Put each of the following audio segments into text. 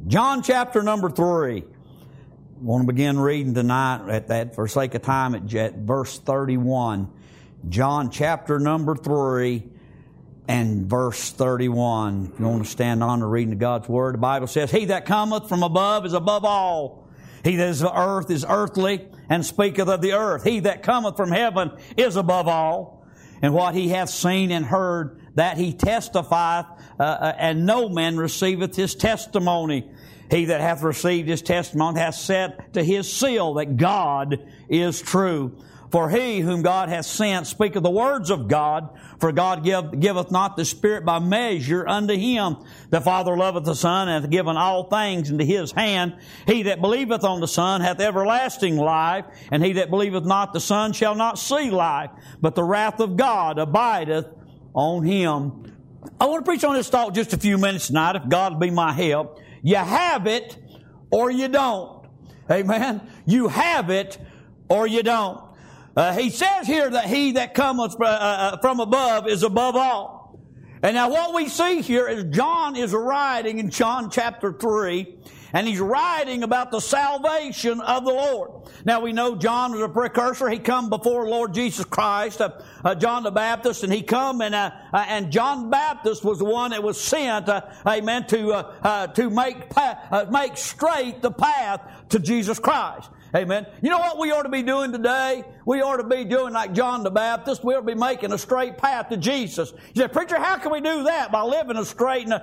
John chapter number 3. I want to begin reading tonight at that, for sake of time, at verse 31. John chapter number 3 and verse 31. If you want to stand on the reading of God's Word, the Bible says, He that cometh from above is above all. He that is of earth is earthly, and speaketh of the earth. He that cometh from heaven is above all. And what he hath seen and heard, that he testifieth, and no man receiveth his testimony. He that hath received his testimony hath set to his seal that God is true. For he whom God hath sent speaketh the words of God, for God giveth not the Spirit by measure unto him. The Father loveth the Son, and hath given all things into his hand. He that believeth on the Son hath everlasting life, and he that believeth not the Son shall not see life, but the wrath of God abideth on him. I want to preach on this thought just a few minutes tonight, if God will be my help. You have it or you don't. Amen. You have it or you don't. He says here that he that cometh from above is above all. And now what we see here is John is writing in John chapter 3, and he's writing about the salvation of the Lord. Now we know John was a precursor. He come before Lord Jesus Christ, John the Baptist, and he come and John the Baptist was the one that was sent, amen, to make straight the path to Jesus Christ. Amen. You know what we ought to be doing today? We ought to be doing like John the Baptist. We ought to be making a straight path to Jesus. You say, preacher, how can we do that? By living a straight and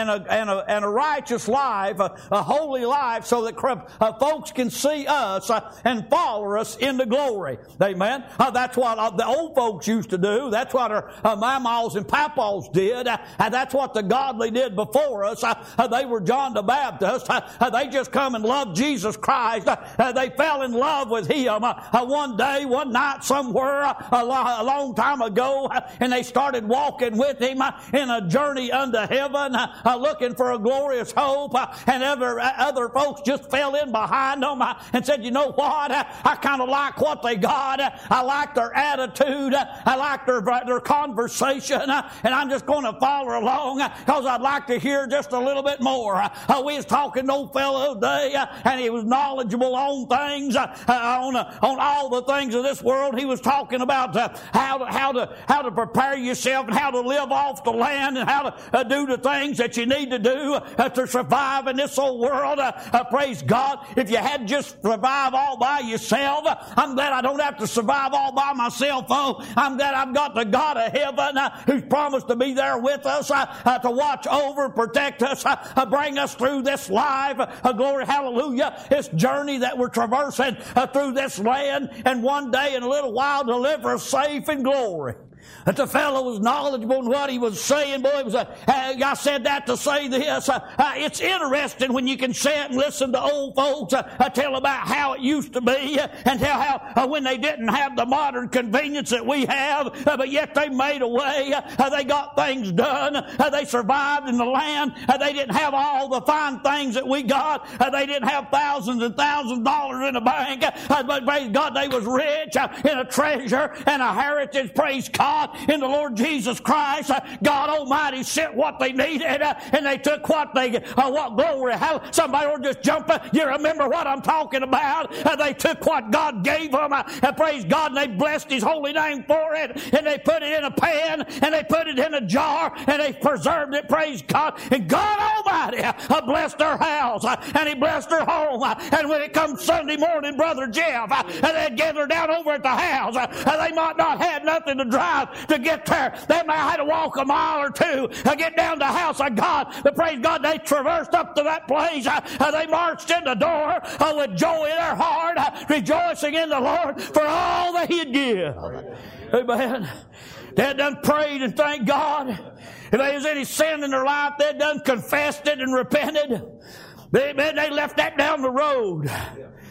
a righteous life, a holy life, so that folks can see us and follow us into glory. Amen. That's what the old folks used to do. That's what our mamas and papas did. And that's what the godly did before us. They were John the Baptist. They just come and loved Jesus Christ. They fell in love with Him one day, one night, somewhere a long time ago, and they started walking with Him in a journey unto heaven, looking for a glorious hope, and other folks just fell in behind them and said, you know what, I kind of like what they got, I like their attitude, I like their conversation, and I'm just going to follow along because I'd like to hear just a little bit more. We was talking to old fellow today, and he was knowledgeable on things, on all the things of this world. He was talking about how to prepare yourself and how to live off the land and how to do the things that you need to do to survive in this old world. Praise God. If you had just survived all by yourself, I'm glad I don't have to survive all by myself. Oh, I'm glad I've got the God of heaven who's promised to be there with us, to watch over, protect us, bring us through this life. Glory, hallelujah. This journey that we're traversing through this land, and one day in a little while deliver us safe in glory. That the fellow was knowledgeable in what he was saying. Boy, it was I said that to say this. It's interesting when you can sit and listen to old folks tell about how it used to be, and how when they didn't have the modern convenience that we have, but yet they made a way. They got things done. They survived in the land. They didn't have all the fine things that we got. They didn't have thousands and thousands of dollars in the bank. But praise God, they was rich in a treasure and a heritage. Praise God. In the Lord Jesus Christ, God Almighty sent what they needed, and they took what glory. Somebody will just jump. You remember what I'm talking about? They took what God gave them, and praise God, and they blessed His holy name for it, and they put it in a pan, and they put it in a jar, and they preserved it. Praise God, and God Almighty blessed their house, and He blessed their home. And when it comes Sunday morning, Brother Jeff, and they'd gather down over at the house, they might not have nothing to drive to get there. They might have to walk a mile or two to get down to the house of God. But praise God, they traversed up to that place. They marched in the door with joy in their heart, rejoicing in the Lord for all that He'd give. Amen. They had done prayed and thanked God. If there was any sin in their life, they had done confessed it and repented. Amen. They left that down the road.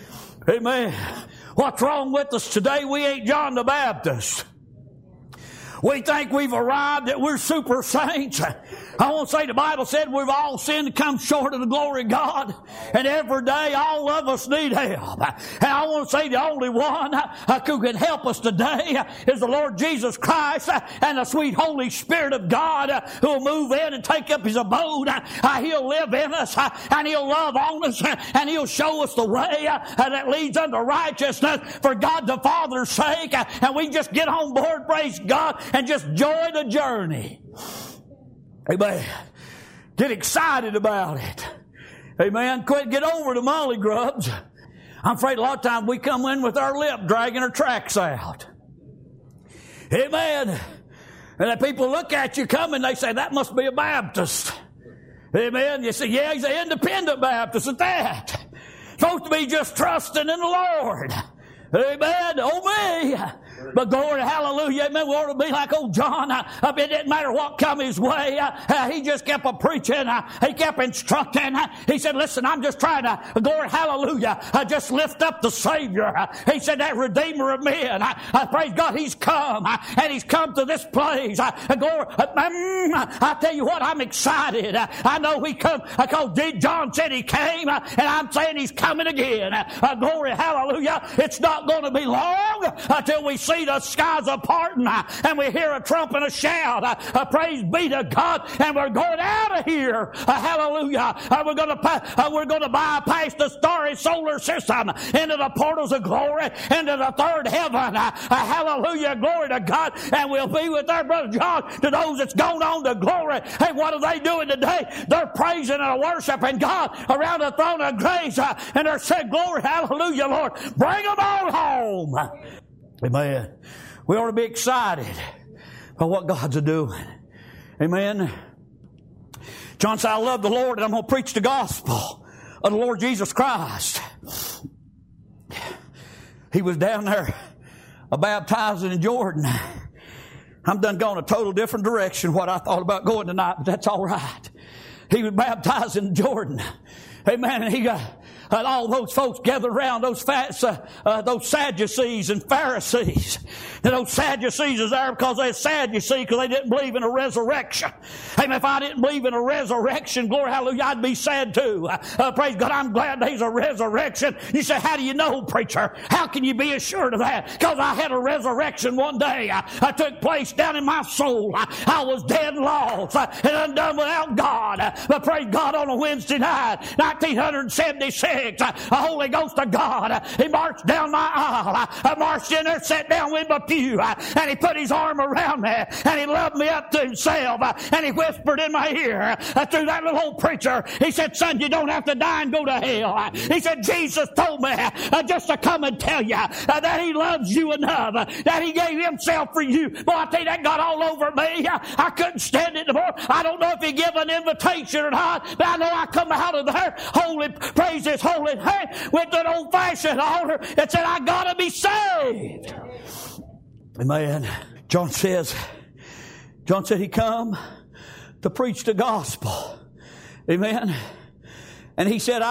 Amen. What's wrong with us today? We ain't John the Baptist. We think we've arrived, that we're super saints. I want to say the Bible said we've all sinned and come short of the glory of God. And every day all of us need help. And I want to say the only one who can help us today is the Lord Jesus Christ and the sweet Holy Spirit of God who will move in and take up His abode. He'll live in us and He'll love on us and He'll show us the way that leads unto righteousness for God the Father's sake. And we just get on board, praise God, and just enjoy the journey. Amen. Get excited about it. Amen. Get over the molly grubs. I'm afraid a lot of times we come in with our lip dragging our tracks out. Amen. And then people look at you coming, they say, that must be a Baptist. Amen. You say, yeah, he's an independent Baptist at that. Supposed to be just trusting in the Lord. Amen. Oh me. But glory, hallelujah, amen. We ought to be like old John. It didn't matter what come his way. He just kept preaching. He kept instructing. He said, listen, I'm just trying to, glory, hallelujah, just lift up the Savior. He said, that Redeemer of men. Praise God, He's come. And He's come to this place. Glory, I tell you what, I'm excited. I know He come, because John said He came, and I'm saying He's coming again. Glory, hallelujah. It's not going to be long until we see the skies aparting and we hear a trump and a shout. Praise be to God. And we're going out of here. Hallelujah. We're going to bypass the starry solar system into the portals of glory, into the third heaven. Hallelujah. Glory to God. And we'll be with our brother John, to those that's gone on to glory. Hey, what are they doing today? They're praising and worshiping God around the throne of grace. And they're saying, glory, hallelujah, Lord. Bring them all home. Amen. We ought to be excited about what God's doing. Amen. John said, I love the Lord and I'm going to preach the gospel of the Lord Jesus Christ. He was down there baptizing in Jordan. I'm done going a total different direction what I thought about going tonight, but that's all right. He was baptizing in Jordan. Amen. And he got all those folks gathered around, those Sadducees and Pharisees. And those Sadducees is there because they're sad, you see, because they didn't believe in a resurrection. Amen. If I didn't believe in a resurrection, glory, hallelujah, I'd be sad too. Praise God, I'm glad there's a resurrection. You say, how do you know, preacher? How can you be assured of that? Because I had a resurrection one day. I took place down in my soul. I was dead and lost and undone without God. But praise God, on a Wednesday night, 1976, the Holy Ghost of God, He marched down my aisle. I marched in there, sat down with my pew, and He put His arm around me, and He loved me up to Himself, and He whispered in my ear through that little old preacher. He said, son, you don't have to die and go to hell. He said, Jesus told me just to come and tell you that He loves you enough, that He gave Himself for you. Boy, I tell you, that got all over me. I couldn't stand it anymore. I don't know if He gave an invitation or not, but I know I come out of there, holy, praise His holy name, with an old-fashioned altar that said, I gotta be saved. Amen. John said He come to preach the gospel. Amen. And he said,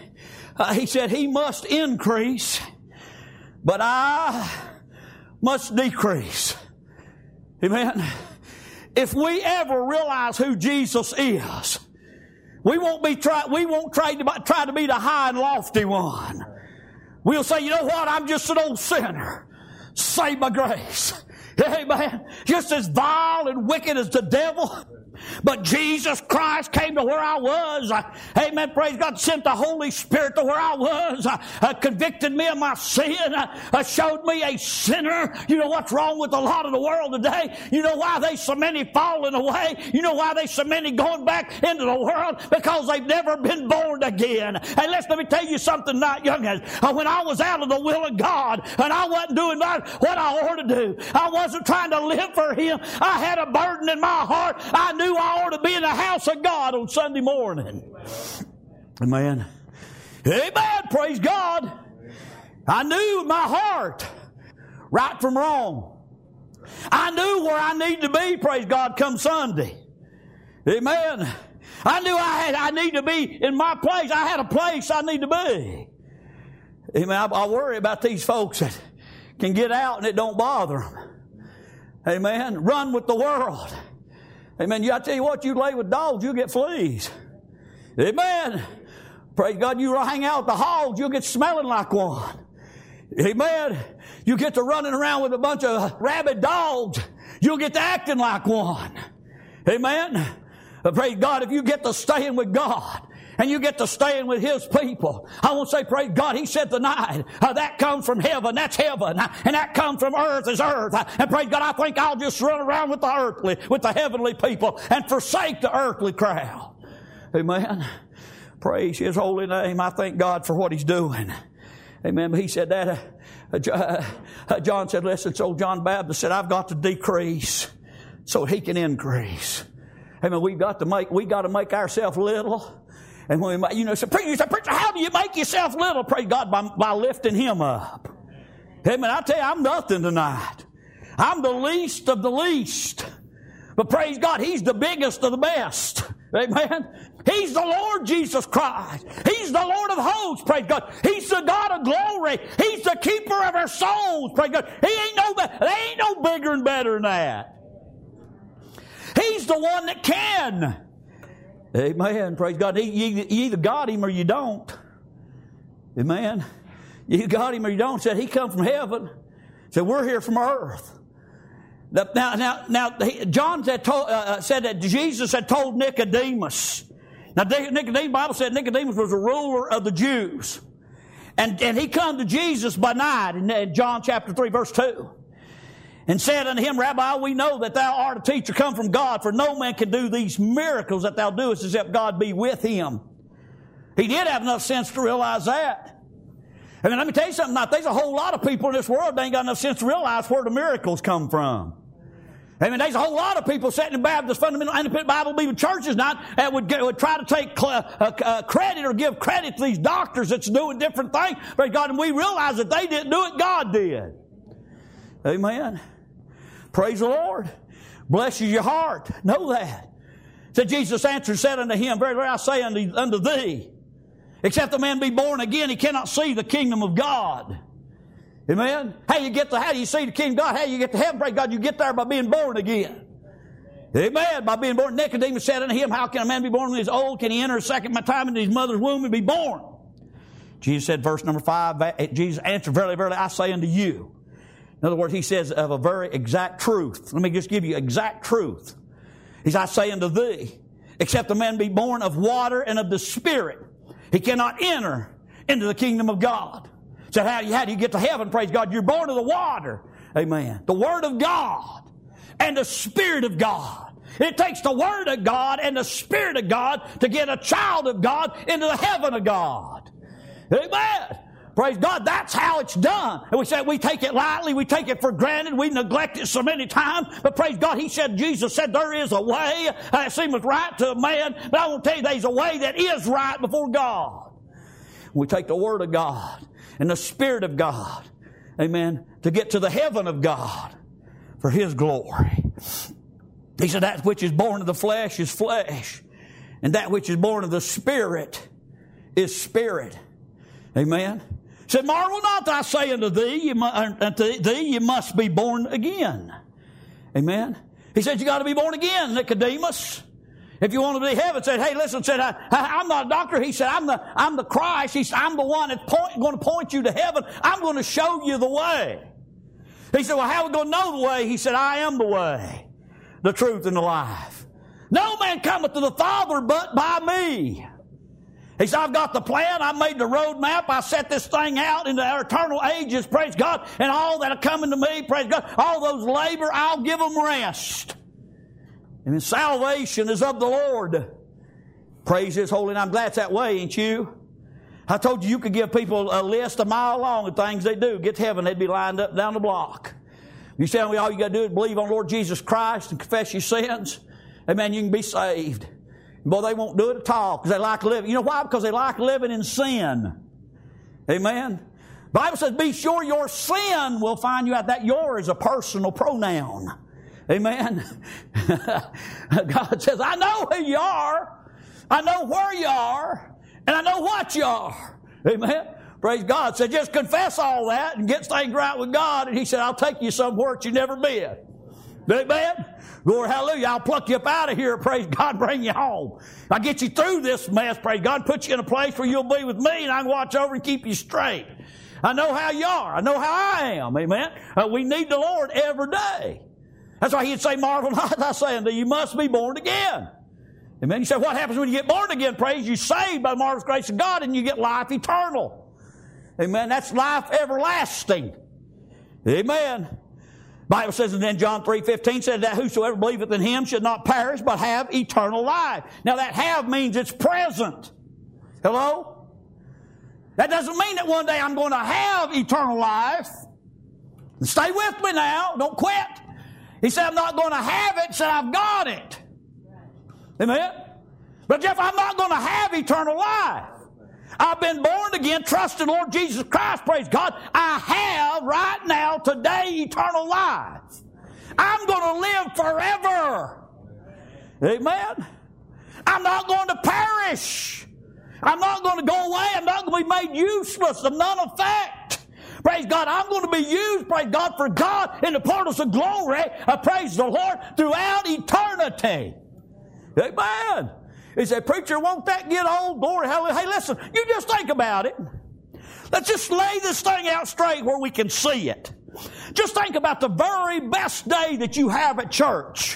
He must increase, but I must decrease. Amen. If we ever realize who Jesus is, we won't try to be the high and lofty one. We'll say, you know what? I'm just an old sinner, saved by grace. Amen. Just as vile and wicked as the devil. But Jesus Christ came to where I was. Amen. Praise God. Sent the Holy Spirit to where I was. Convicted me of my sin. Showed me a sinner. You know what's wrong with a lot of the world today? You know why they so many falling away? You know why they so many going back into the world? Because they've never been born again. And let me tell you something, not youngins. When I was out of the will of God and I wasn't doing what I ought to do, I wasn't trying to live for Him. I had a burden in my heart. I knew I ought to be in the house of God on Sunday morning. Amen. Amen. Praise God. I knew in my heart right from wrong. I knew where I need to be, praise God, come Sunday. Amen. I knew I need to be in my place. I had a place I need to be. Amen. I worry about these folks that can get out and it don't bother them. Amen. Run with the world. Amen. I tell you what, you lay with dogs, you'll get fleas. Amen. Praise God, you hang out with the hogs, you'll get smelling like one. Amen. You get to running around with a bunch of rabid dogs, you'll get to acting like one. Amen. Praise God, if you get to staying with God, and you get to staying with His people. I want to say, praise God, He said tonight, that comes from heaven, that's heaven. And that comes from earth is earth. And praise God, I think I'll just run around with the heavenly people and forsake the earthly crowd. Amen. Praise His holy name. I thank God for what He's doing. Amen. But He said that, John said, listen, so John Baptist said, I've got to decrease so He can increase. Amen. We got to make ourselves little. And when you say, preacher, how do you make yourself little? Praise God, by lifting Him up. Amen. I tell you, I'm nothing tonight. I'm the least of the least. But praise God, He's the biggest of the best. Amen. He's the Lord Jesus Christ. He's the Lord of hosts. Praise God. He's the God of glory. He's the keeper of our souls. Praise God. They ain't no bigger and better than that. He's the one that can. Amen. Praise God. You either got Him or you don't. Amen. You got Him or you don't. Said He come from heaven. Said we're here from earth. Now, John said that Jesus had told Nicodemus. Now, Nicodemus, the Bible said Nicodemus was a ruler of the Jews. And he come to Jesus by night in John chapter 3, verse 2. And said unto him, Rabbi, we know that thou art a teacher come from God, for no man can do these miracles that thou doest except God be with him. He did have enough sense to realize that. I mean, let me tell you something. Now, there's a whole lot of people in this world that ain't got enough sense to realize where the miracles come from. I mean, there's a whole lot of people sitting in Baptist, fundamental, independent Bible-believing churches now that would try to take credit or give credit to these doctors that's doing different things. Praise God, and we realize that they didn't do it, God did. Amen. Praise the Lord. Blesses your heart. Know that. Said Jesus answered, said unto him, Very, very, I say unto thee, except a man be born again, he cannot see the kingdom of God. Amen. How do you see the kingdom of God? How do you get to heaven? Praise God, you get there by being born again. Amen. By being born. Nicodemus said unto him, How can a man be born when he is old? Can he enter a second time into his mother's womb and be born? Jesus said, verse number 5, Jesus answered, Verily, verily, I say unto you. In other words, He says of a very exact truth. Let me just give you exact truth. He says, I say unto thee, except a man be born of water and of the Spirit, he cannot enter into the kingdom of God. So how do you get to heaven? Praise God. You're born of the water. Amen. The Word of God and the Spirit of God. It takes the Word of God and the Spirit of God to get a child of God into the heaven of God. Amen. Praise God, that's how it's done. And we say we take it lightly, we take it for granted, we neglect it so many times. But praise God, Jesus said there is a way that seemeth right to a man. But I want to tell you there's a way that is right before God. We take the Word of God and the Spirit of God, amen, to get to the heaven of God for His glory. He said that which is born of the flesh is flesh, and that which is born of the Spirit is spirit. Amen. He said, marvel not that I say unto thee, you must be born again. Amen. He said, you got to be born again, Nicodemus. If you want to be heaven, said, hey, listen, said, I'm not a doctor. He said, I'm the Christ. He said, I'm the one that's going to point you to heaven. I'm going to show you the way. He said, well, how are we going to know the way? He said, I am the way, the truth, and the life. No man cometh to the Father but by me. He said, I've got the plan. I made the road map. I set this thing out into our eternal ages, praise God. And all that are coming to me, praise God, all those labor, I'll give them rest. And salvation is of the Lord. Praise His holy name. I'm glad it's that way, ain't you? I told you could give people a list a mile long of things they do. Get to heaven, they'd be lined up down the block. You say, all you got to do is believe on Lord Jesus Christ and confess your sins. Amen, you can be saved. Boy, they won't do it at all because they like living. You know why? Because they like living in sin. Amen. The Bible says, be sure your sin will find you out. That your is a personal pronoun. Amen. God says, I know who you are. I know where you are. And I know what you are. Amen. Praise God. So just confess all that and get things right with God. And He said, I'll take you somewhere that you've never been. Amen? Lord, hallelujah. I'll pluck you up out of here. Praise God, bring you home. I'll get you through this mess. Praise God, put you in a place where you'll be with me and I can watch over and keep you straight. I know how you are. I know how I am. Amen? We need the Lord every day. That's why he'd say, marvel not, I say unto you, you must be born again. Amen? You say, what happens when you get born again? Praise, you're saved by the marvelous grace of God and you get life eternal. Amen? That's life everlasting. Amen? Bible says, and then John 3:15 said that whosoever believeth in him should not perish, but have eternal life. Now that have means it's present. Hello? That doesn't mean that one day I'm going to have eternal life. Stay with me now. Don't quit. He said, I'm not going to have it, he said, I've got it. Amen? But Jeff, I'm not going to have eternal life. I've been born again, trusting Lord Jesus Christ, praise God. I have right now, today, eternal life. I'm going to live forever. Amen? I'm not going to perish. I'm not going to go away. I'm not going to be made useless, of none effect. Praise God, I'm going to be used, praise God, for God in the portals of glory, praise the Lord, throughout eternity. Amen. He said, preacher, won't that get old? Glory, hallelujah. Hey, listen, you just think about it. Let's just lay this thing out straight where we can see it. Just think about the very best day that you have at church.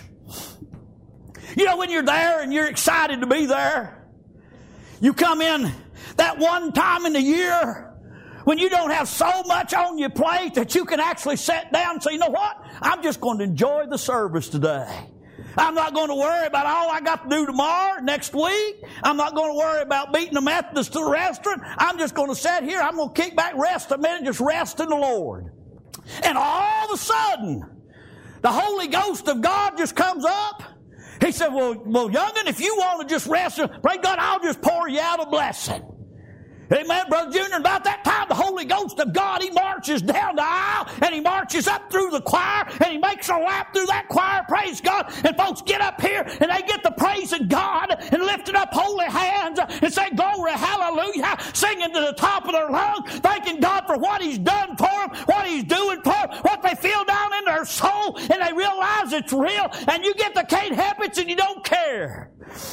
You know, when you're there and you're excited to be there, you come in that one time in the year when you don't have so much on your plate that you can actually sit down and say, you know what? I'm just going to enjoy the service today. I'm not going to worry about all I got to do tomorrow, next week. I'm not going to worry about beating the Methodist to the restaurant. I'm just going to sit here. I'm going to kick back, rest a minute, just rest in the Lord. And all of a sudden, the Holy Ghost of God just comes up. He said, well, young'un, if you want to just rest, pray God, I'll just pour you out a blessing. Amen, Brother Junior. And about that time, the Holy Ghost of God, he marches down the aisle and he marches up through the choir and he makes a lap through that choir, praise God. And folks get up here and they get to praising God and lifting up holy hands and say, glory, hallelujah, singing to the top of their lungs, thanking God for what he's done for them, what he's doing for them, what they feel down in their soul, and they realize it's real, and you get the can't help it and you don't care.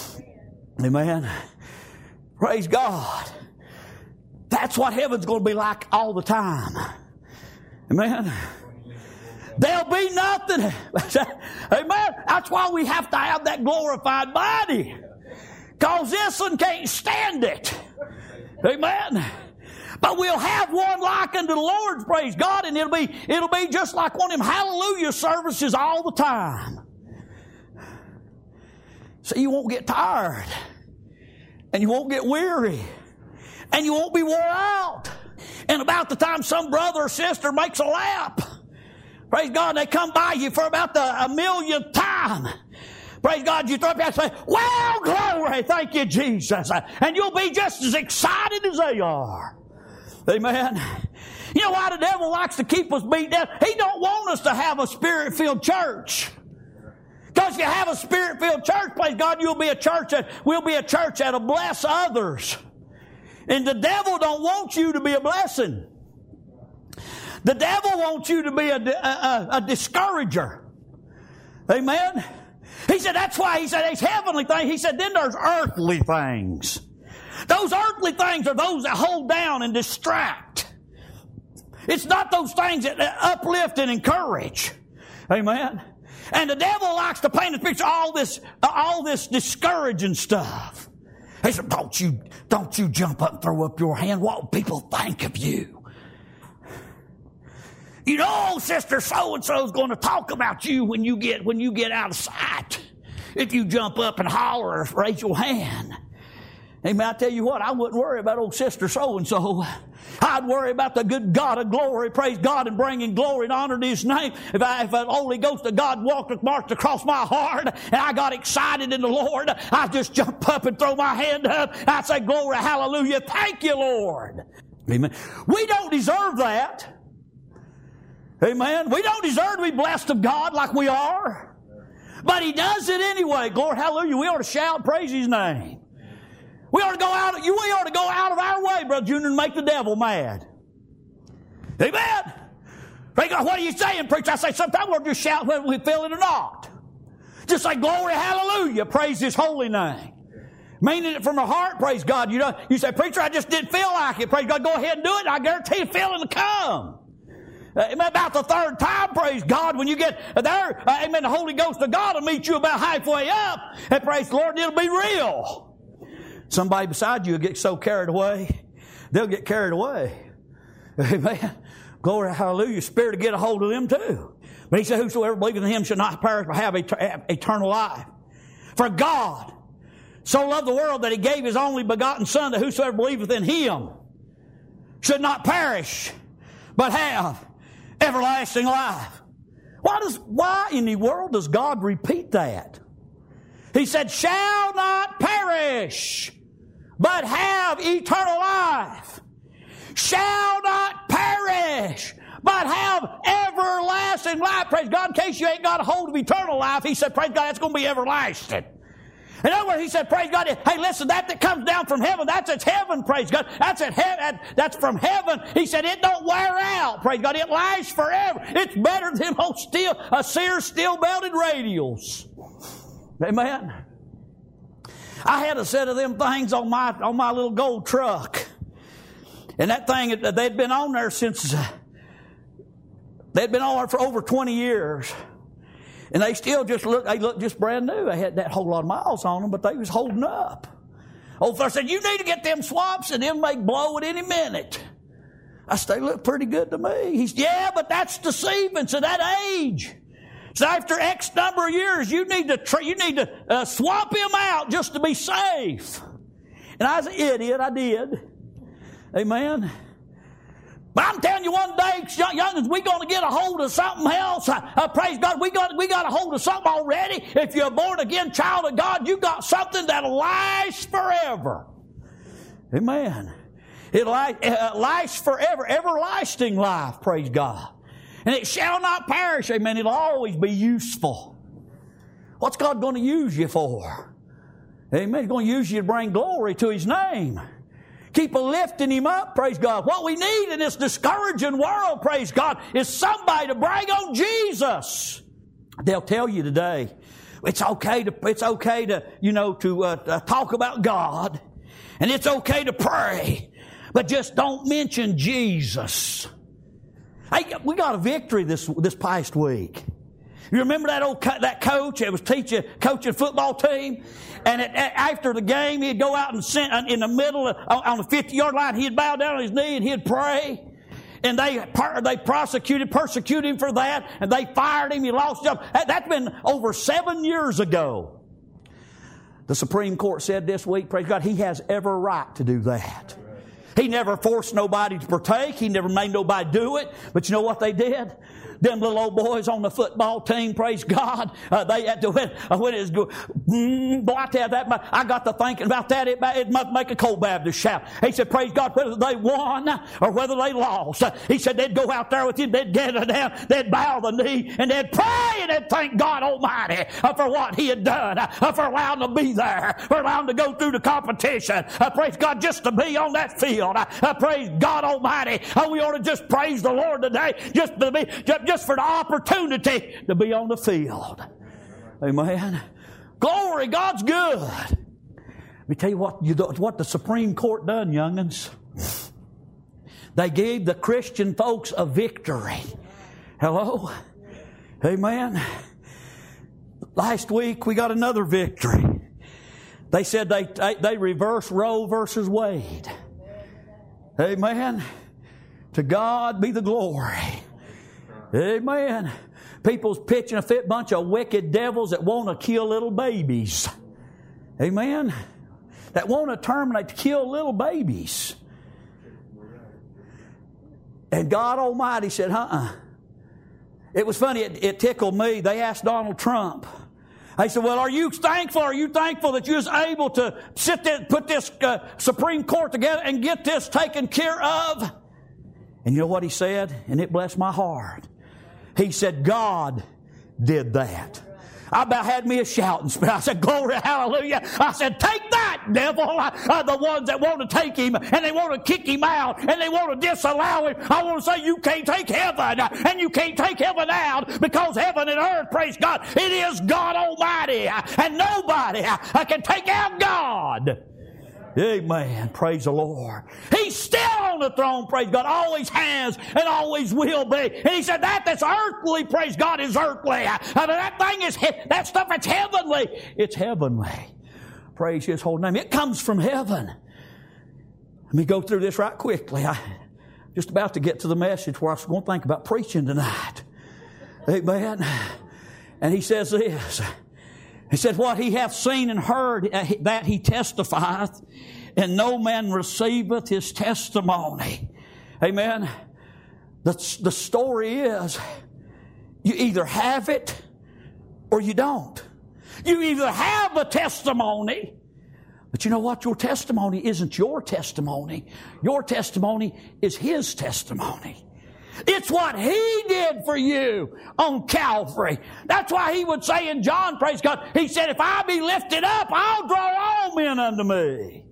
Amen. Praise God. That's what heaven's going to be like all the time. Amen. There'll be nothing. Amen. That's why we have to have that glorified body. Because this one can't stand it. Amen. But we'll have one like unto the Lord's, praise God, and it'll be just like one of them hallelujah services all the time. So you won't get tired. And you won't get weary. And you won't be wore out. And about the time some brother or sister makes a lap, praise God, they come by you for about a millionth time. Praise God, you throw up your hands and say, well, glory, thank you, Jesus. And you'll be just as excited as they are. Amen. You know why the devil likes to keep us beat down? He don't want us to have a spirit-filled church. Because if you have a spirit-filled church, praise God, we'll be a church that'll bless others. And the devil don't want you to be a blessing. The devil wants you to be a discourager. Amen? He said, that's why he said there's heavenly things. He said, then there's earthly things. Those earthly things are those that hold down and distract. It's not those things that uplift and encourage. Amen? And the devil likes to paint a picture of all this discouraging stuff. He said, don't you jump up and throw up your hand. What will people think of you? You know, sister so-and-so is going to talk about you when you get out of sight. If you jump up and holler or raise your hand. Amen. I tell you what, I wouldn't worry about old sister so-and-so. I'd worry about the good God of glory, praise God, and bringing glory and honor to his name. If the Holy Ghost of God marched across my heart and I got excited in the Lord, I'd just jump up and throw my hand up. I'd say, glory, hallelujah, thank you, Lord. Amen. We don't deserve that. Amen. We don't deserve to be blessed of God like we are. But he does it anyway. Glory, hallelujah. We ought to shout and praise his name. We ought to go out of our way, Brother Junior, and make the devil mad. Amen. Praise God, what are you saying, preacher? I say, sometimes we'll just shout whether we feel it or not. Just say, glory, hallelujah, praise His holy name. Meaning it from the heart, praise God. You say, preacher, I just didn't feel like it. Praise God, go ahead and do it. I guarantee you feeling to come. About the third time, praise God, when you get there, amen, the Holy Ghost of God will meet you about halfway up. And praise the Lord, it'll be real. Somebody beside you will get so carried away, they'll get carried away. Amen. Glory, hallelujah. Spirit will get a hold of them too. But He said, whosoever believeth in Him shall not perish but have eternal life. For God so loved the world that He gave His only begotten Son, that whosoever believeth in Him should not perish but have everlasting life. Why in the world does God repeat that? He said, shall not perish but have eternal life. Shall not perish but have everlasting life. Praise God, in case you ain't got a hold of eternal life, He said, praise God, that's going to be everlasting. In other words, He said, praise God, hey, listen, that comes down from heaven, that's at heaven, praise God. That's at heaven, that's from heaven. He said, it don't wear out, praise God. It lasts forever. It's better than a Sears steel-belted radials. Amen. I had a set of them things on my little gold truck. And that thing, they'd been on there since, they'd been on there for over 20 years. And they still look just brand new. They had that whole lot of miles on them, but they was holding up. Old fellow said, you need to get them swaps and them may blow at any minute. I said, they look pretty good to me. He said, yeah, but that's deceiving. So that age. So after X number of years, you need to swap him out just to be safe. And I was an idiot. I did. Amen. But I'm telling you, one day, youngins, we're going to get a hold of something else. Praise God, we got a hold of something already. If you're a born-again child of God, you got something that'll last forever. Amen. It lasts forever, everlasting life, praise God. And it shall not perish, amen. It'll always be useful. What's God going to use you for? Amen. He's going to use you to bring glory to His name. Keep lifting Him up, praise God. What we need in this discouraging world, praise God, is somebody to bring on Jesus. They'll tell you today, it's okay to talk about God, and it's okay to pray, but just don't mention Jesus. Hey, we got a victory this past week. You remember that coach that was coaching football team? And after the game, he'd go out and in the middle, on the 50-yard line, he'd bow down on his knee and he'd pray. And they persecuted him for that, and they fired him. He lost his job. That's been over 7 years ago. The Supreme Court said this week, praise God, he has every right to do that. He never forced nobody to partake. He never made nobody do it. But you know what they did? Them little old boys on the football team, praise God, they had to, when it was good, boy, I tell you that, I got to thinking about that, it must make a cold Baptist shout. He said, praise God, whether they won or whether they lost. He said they'd go out there with you, they'd get down, they'd bow the knee, and they'd pray, and they'd thank God Almighty for what He had done, for allowing them to be there, for allowing them to go through the competition, praise God, just to be on that field. Praise God Almighty. We ought to just praise the Lord today, just for the opportunity to be on the field. Amen. Glory, God's good. Let me tell you what the Supreme Court done, young'uns. They gave the Christian folks a victory. Hello? Amen. Last week we got another victory. They said they reversed Roe versus Wade. Amen. To God be the glory. Amen. People's pitching a fit bunch of wicked devils that want to kill little babies. Amen. That want to terminate, to kill little babies. And God Almighty said, It was funny. It tickled me. They asked Donald Trump. They said, well, are you thankful? Are you thankful that you was able to sit there, put this Supreme Court together and get this taken care of? And you know what he said? And it blessed my heart. He said, God did that. I about had me a shouting spirit. I said, glory, hallelujah. I said, take that, devil. The ones that want to take him and they want to kick him out and they want to disallow him. I want to say, you can't take heaven and you can't take heaven out, because heaven and earth, praise God, it is God Almighty, and nobody can take out God. Amen. Praise the Lord. He's still on the throne, praise God. Always has and always will be. And he said that's earthly, praise God, is earthly. That stuff that's heavenly. It's heavenly. Praise His holy name. It comes from heaven. Let me go through this right quickly. I'm just about to get to the message where I was going to think about preaching tonight. Amen. And he says this. He said, what he hath seen and heard, that he testifieth, and no man receiveth his testimony. Amen. The story is, you either have it or you don't. You either have a testimony, but you know what? Your testimony isn't your testimony. Your testimony is His testimony. It's what He did for you on Calvary. That's why He would say in John, praise God, He said, if I be lifted up, I'll draw all men unto me.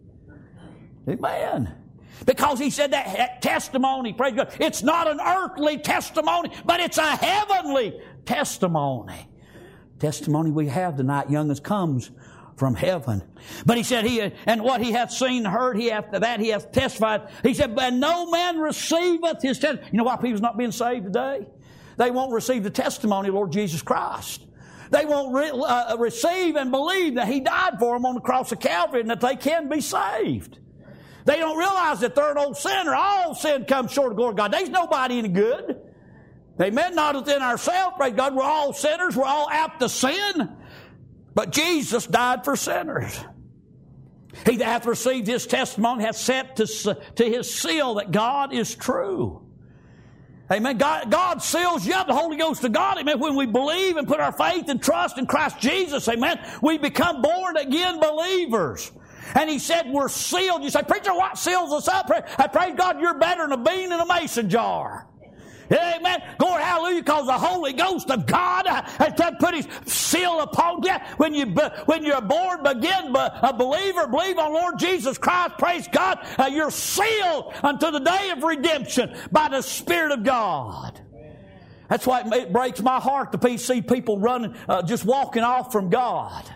Amen. Because He said that testimony, praise God, it's not an earthly testimony, but it's a heavenly testimony. Testimony we have tonight, youngest, comes from heaven. But he said, and what he hath seen and heard, he hath testified. He said, but no man receiveth his testimony. You know why people's not being saved today? They won't receive the testimony of Lord Jesus Christ. They won't receive and believe that He died for them on the cross of Calvary and that they can be saved. They don't realize that they're an old sinner. All sin comes short of the glory of God. There's nobody any good. Amen. Not within ourselves, praise God. We're all sinners. We're all apt to sin. But Jesus died for sinners. He that hath received His testimony hath set to His seal that God is true. Amen. God seals you up, the Holy Ghost of God. Amen. When we believe and put our faith and trust in Christ Jesus, amen, we become born again believers. And He said we're sealed. You say, preacher, what seals us up? I praise God, you're better than a bean in a mason jar. Amen. Glory, hallelujah, because the Holy Ghost of God has put His seal upon you. When you're born again, a believer, believe on Lord Jesus Christ, praise God, you're sealed unto the day of redemption by the Spirit of God. That's why it breaks my heart to see people running, just walking off from God.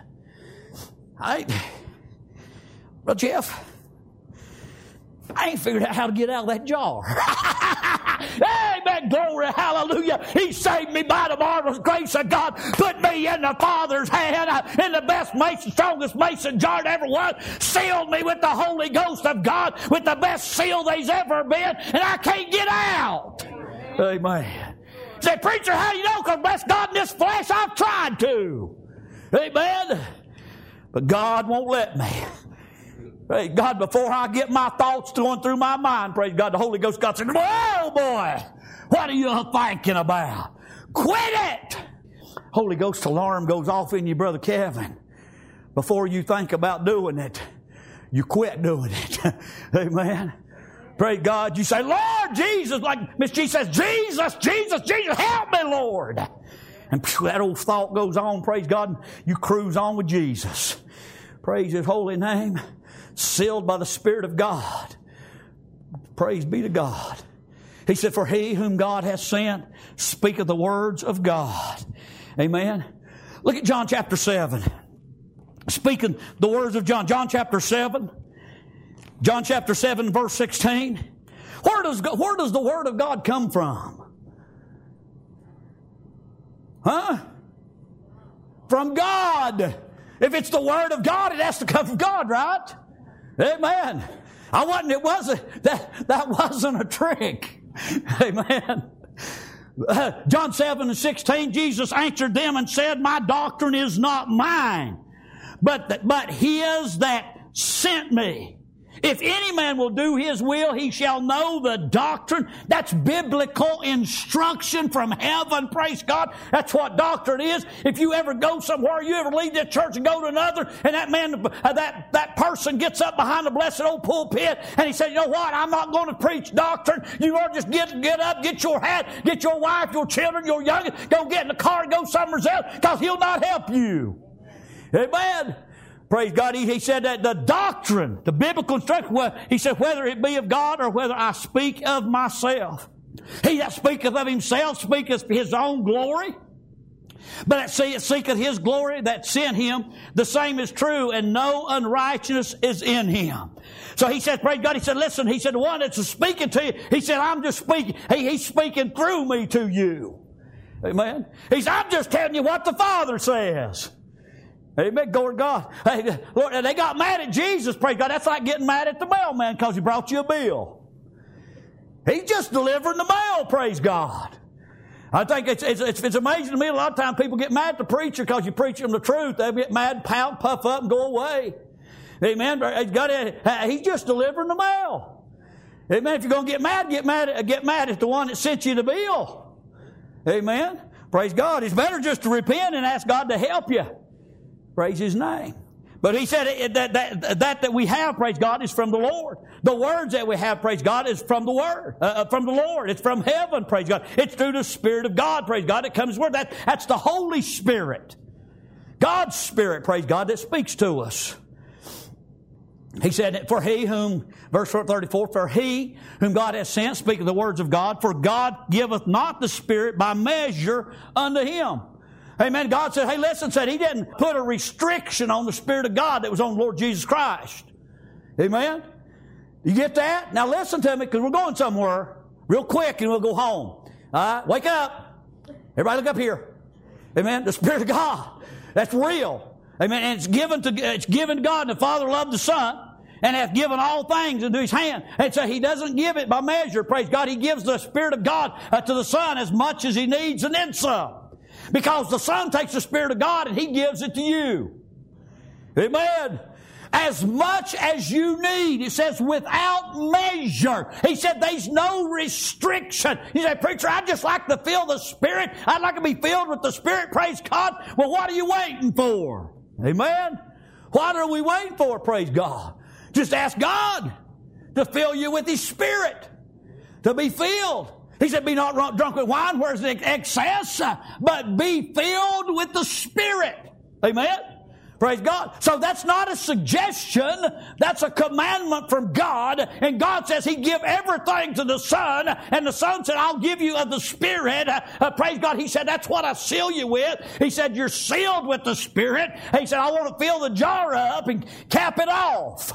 Well, Jeff, I ain't figured out how to get out of that jar. Amen. Glory. Hallelujah. He saved me by the marvelous grace of God. Put me in the Father's hand in the best mason, strongest mason jar there ever was. Sealed me with the Holy Ghost of God, with the best seal there's ever been, and I can't get out. Amen. Say, preacher, how do you know? Because bless God, in this flesh I've tried to. Amen. But God won't let me. Praise God, before I get my thoughts going through my mind, praise God, the Holy Ghost God said, oh boy, what are you thinking about? Quit it! Holy Ghost alarm goes off in you, Brother Kevin. Before you think about doing it, you quit doing it. Amen. Praise God. You say, Lord Jesus, like Miss G says, Jesus, Jesus, Jesus, help me, Lord. And that old thought goes on, praise God, and you cruise on with Jesus. Praise His holy name. Sealed by the Spirit of God. Praise be to God. He said, for He whom God hath sent speaketh the words of God. Amen. Look at John chapter 7. Speaking the words of John. John chapter 7. John chapter 7 verse 16. Where does the Word of God come from? Huh? From God. If it's the Word of God, it has to come from God, right? Amen. That wasn't a trick. Amen. John 7:16, Jesus answered them and said, my doctrine is not mine, but His that sent me. If any man will do his will, he shall know the doctrine. That's biblical instruction from heaven, praise God. That's what doctrine is. If you ever go somewhere, you ever leave this church and go to another, and that man, that person gets up behind the blessed old pulpit, and he says, you know what, I'm not going to preach doctrine. You ought to just get up, get your hat, get your wife, your children, your youngest, go get in the car and go somewhere else, because he'll not help you. Amen. Praise God. He said that the doctrine, the biblical instruction, he said, whether it be of God or whether I speak of myself. He that speaketh of himself speaketh his own glory. But it seeketh his glory that sent him. The same is true, and no unrighteousness is in him. So he said, praise God, he said, listen, he said, the one that's speaking to you, he said, I'm just speaking, he's speaking through me to you. Amen. He said, I'm just telling you what the Father says. Amen. Glory to God. Hey, Lord, they got mad at Jesus, praise God. That's like getting mad at the mailman because he brought you a bill. He's just delivering the mail, praise God. I think it's amazing to me. A lot of times people get mad at the preacher because you preach them the truth. They get mad, pout, puff up, and go away. Amen. He's just delivering the mail. Amen. If you're going to get mad at the one that sent you the bill. Amen. Praise God. It's better just to repent and ask God to help you. Praise His name. But he said that we have, praise God, is from the Lord. The words that we have, praise God, is from the Word, from the Lord. It's from heaven, praise God. It's through the Spirit of God, praise God, that comes Word. That's the Holy Spirit. God's Spirit, praise God, that speaks to us. He said, for he whom, verse 34, for he whom God has sent speaketh the words of God, for God giveth not the Spirit by measure unto him. Amen. God said, hey, listen, He didn't put a restriction on the Spirit of God that was on the Lord Jesus Christ. Amen. You get that? Now listen to me, because we're going somewhere real quick and we'll go home. All right? Wake up. Everybody look up here. Amen. The Spirit of God. That's real. Amen. And it's given to God, and the Father loved the Son, and hath given all things into His hand. And so He doesn't give it by measure. Praise God. He gives the Spirit of God to the Son as much as He needs and then some. Because the Son takes the Spirit of God and He gives it to you. Amen. As much as you need. It says without measure. He said there's no restriction. You say, preacher, I'd just like to feel the Spirit. I'd like to be filled with the Spirit. Praise God. Well, what are you waiting for? Amen. What are we waiting for? Praise God. Just ask God to fill you with His Spirit. To be filled. He said, be not drunk with wine, where is excess, but be filled with the Spirit. Amen? Praise God. So that's not a suggestion. That's a commandment from God. And God says He give everything to the Son. And the Son said, I'll give you of the Spirit. Praise God. He said, that's what I seal you with. He said, you're sealed with the Spirit. He said, I want to fill the jar up and cap it off.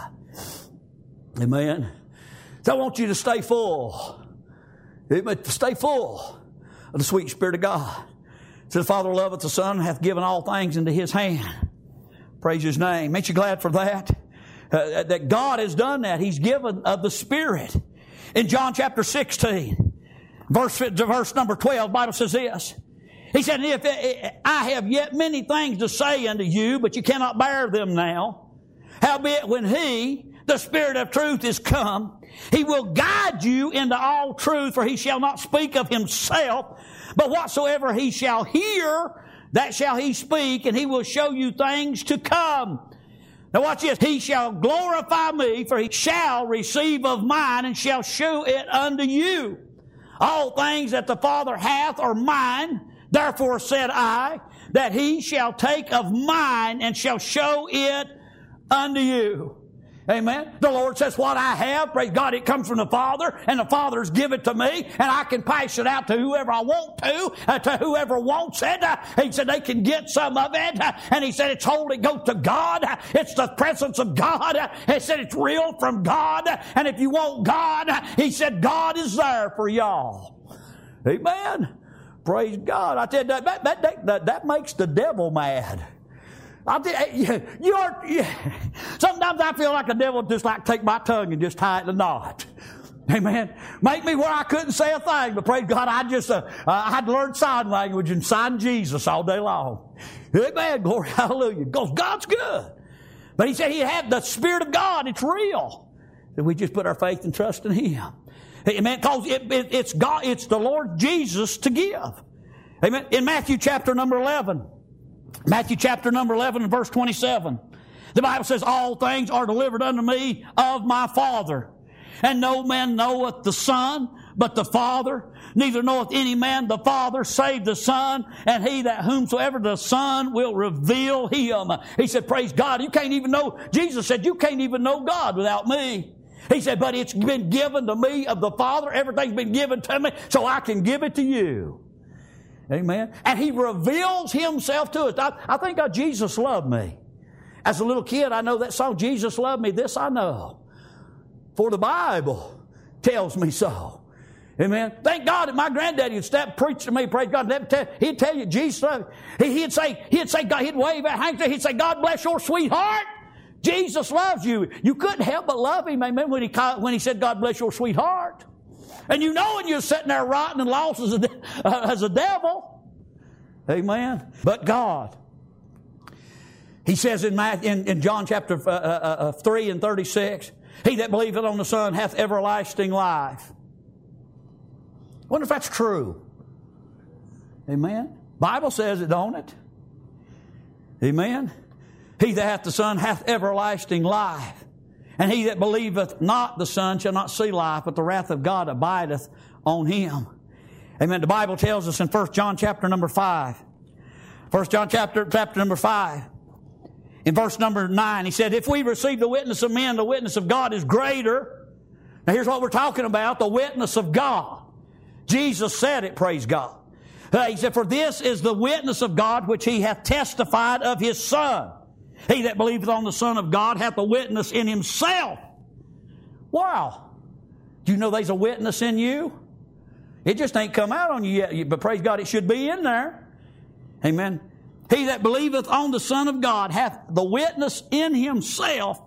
Amen. So I want you to stay full. Stay full of the sweet Spirit of God. It says, the Father loveth the Son, hath given all things into His hand. Praise His name. Ain't you glad for that? That God has done that. He's given of the Spirit. In John chapter 16, verse number 12, the Bible says this. He said, if I have yet many things to say unto you, but you cannot bear them now. Howbeit when He, the Spirit of truth, is come, He will guide you into all truth, for He shall not speak of Himself, but whatsoever He shall hear, that shall He speak, and He will show you things to come. Now watch this. He shall glorify me, for He shall receive of mine, and shall shew it unto you. All things that the Father hath are mine. Therefore said I, that He shall take of mine, and shall show it unto you. Amen. The Lord says, what I have, praise God, it comes from the Father, and the Father's give it to me, and I can pass it out to whoever I want to whoever wants it. He said they can get some of it, and He said it's holy, go to God. It's the presence of God. He said it's real from God, and if you want God, He said God is there for y'all. Amen. Praise God. I tell you, that makes the devil mad. Sometimes I feel like the devil just like take my tongue and just tie it in a knot. Amen. Make me where I couldn't say a thing, but praise God, I had to learn sign language and sign Jesus all day long. Amen. Glory, hallelujah. Because God's good. But He said He had the Spirit of God. It's real. That we just put our faith and trust in Him. Amen. Because it's God, it's the Lord Jesus to give. Amen. In Matthew chapter number 11, Matthew chapter number 11 and verse 27, the Bible says, all things are delivered unto me of my Father. And no man knoweth the Son, but the Father. Neither knoweth any man the Father, save the Son, and he that whomsoever the Son will reveal Him. He said, praise God, you can't even know, Jesus said, you can't even know God without me. He said, but it's been given to me of the Father. Everything's been given to me, so I can give it to you. Amen. And He reveals Himself to us. I think Jesus loved me. As a little kid, I know that song, Jesus loved me, this I know. For the Bible tells me so. Amen. Thank God that my granddaddy would step preach to me, praise God. He'd tell you Jesus loved me. He'd say, God, he'd wave that handkerchief, he'd say, God bless your sweetheart. Jesus loves you. You couldn't help but love Him, amen, when he said, God bless your sweetheart. And you know when you're sitting there rotten and lost as a devil. Amen. But God, He says in John chapter 3 and 36, he that believeth on the Son hath everlasting life. I wonder if that's true. Amen. Bible says it, don't it? Amen. He that hath the Son hath everlasting life. And he that believeth not the Son shall not see life, but the wrath of God abideth on him. Amen. The Bible tells us in 1 John chapter number 5. 1 John chapter number 5. In verse number 9, he said, if we receive the witness of men, the witness of God is greater. Now here's what we're talking about, the witness of God. Jesus said it, praise God. He said, for this is the witness of God which He hath testified of His Son. He that believeth on the Son of God hath a witness in himself. Wow. Do you know there's a witness in you? It just ain't come out on you yet, but praise God, it should be in there. Amen. He that believeth on the Son of God hath the witness in himself.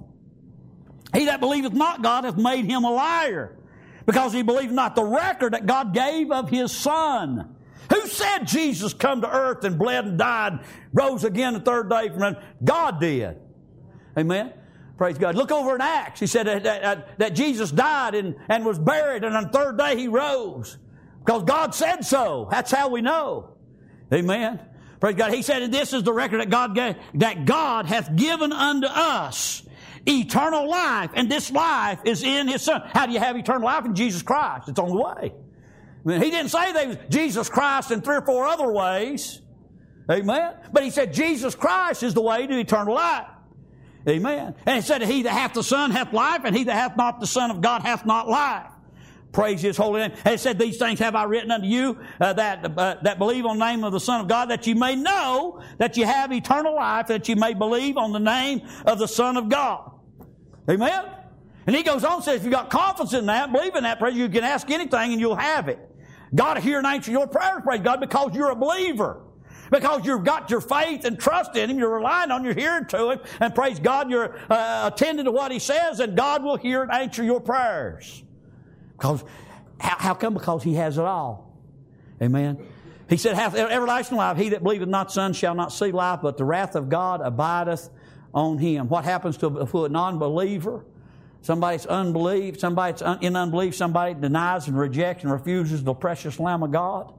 He that believeth not God hath made him a liar, because he believed not the record that God gave of His Son. Who said Jesus come to earth and bled and died, rose again the third day from him? God did. Amen. Praise God. Look over in Acts. He said that Jesus died and was buried, and on the third day He rose. Because God said so. That's how we know. Amen. Praise God. He said, and this is the record that God gave, that God hath given unto us eternal life, and this life is in His Son. How do you have eternal life? In Jesus Christ. It's on the way. I mean, He didn't say there was Jesus Christ in 3 or 4 other ways. Amen. But He said Jesus Christ is the way to eternal life. Amen. And He said, he that hath the Son hath life, and he that hath not the Son of God hath not life. Praise His holy name. And He said, these things have I written unto you that believe on the name of the Son of God, that you may know that you have eternal life, that you may believe on the name of the Son of God. Amen. And He goes on and says, if you've got confidence in that, believe in that, praise, you can ask anything and you'll have it. God will hear and answer your prayers, praise God, because you're a believer. Because you've got your faith and trust in Him, you're relying on, you're hearing to Him, and praise God, you're attending to what He says, and God will hear and answer your prayers. Because, how come? Because He has it all. Amen. He said, hath everlasting life. He that believeth not the Son shall not see life, but the wrath of God abideth on him. What happens to a non-believer? Somebody's unbelief, somebody's in unbelief, somebody denies and rejects and refuses the precious Lamb of God.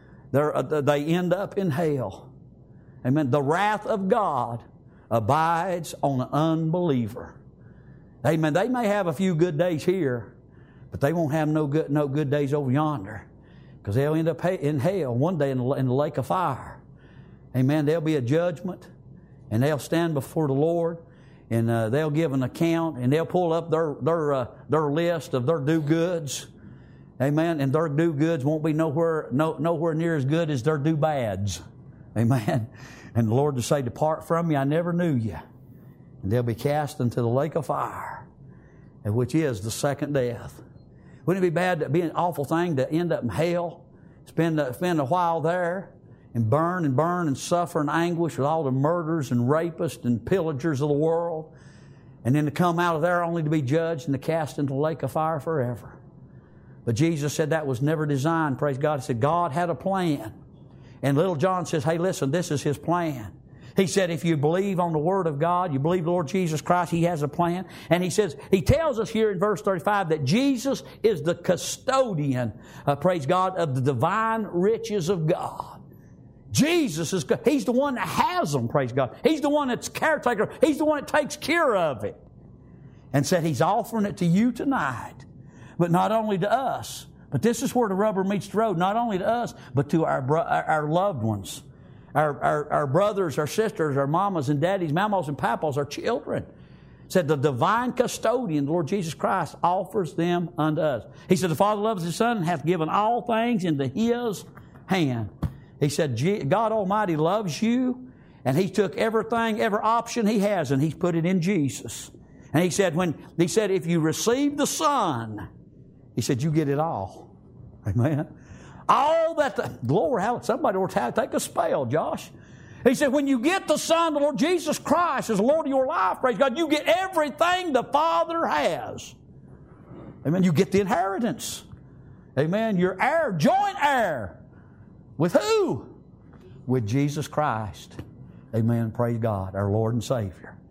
They end up in hell. Amen. The wrath of God abides on an unbeliever. Amen. They may have a few good days here, but they won't have no good days over yonder, because they'll end up in hell one day in the lake of fire. Amen. There'll be a judgment, and they'll stand before the Lord, and they'll give an account, and they'll pull up their list of their do goods. Amen. And their do goods won't be nowhere near as good as their do bads. Amen. And the Lord will say, depart from me, I never knew you. And they'll be cast into the lake of fire, which is the second death. Wouldn't it be bad, to be an awful thing to end up in hell, spend a while there, and burn and suffer in anguish with all the murderers and rapists and pillagers of the world, and then to come out of there only to be judged and to cast into the lake of fire forever? But Jesus said that was never designed, praise God. He said God had a plan. And little John says, hey, listen, this is His plan. He said, if you believe on the Word of God, you believe the Lord Jesus Christ, He has a plan. And He says, He tells us here in verse 35 that Jesus is the custodian, praise God, of the divine riches of God. Jesus is, He's the one that has them, praise God. He's the one that's caretaker. He's the one that takes care of it. And said He's offering it to you tonight. But not only to us, but this is where the rubber meets the road, not only to us, but to our loved ones. Our brothers, our sisters, our mamas and daddies, mamas and papas, our children. Said the divine custodian, the Lord Jesus Christ, offers them unto us. He said the Father loves His Son and hath given all things into His hand. He said God Almighty loves you, and He took everything, every option He has, and He's put it in Jesus. And He said if you receive the Son, He said you get it all. Amen. All that, glory, somebody will take a spell, Josh. He said, when you get the Son, the Lord Jesus Christ, as the Lord of your life, praise God, you get everything the Father has. Amen. You get the inheritance. Amen. You're heir, joint heir. With who? With Jesus Christ. Amen. Praise God, our Lord and Savior.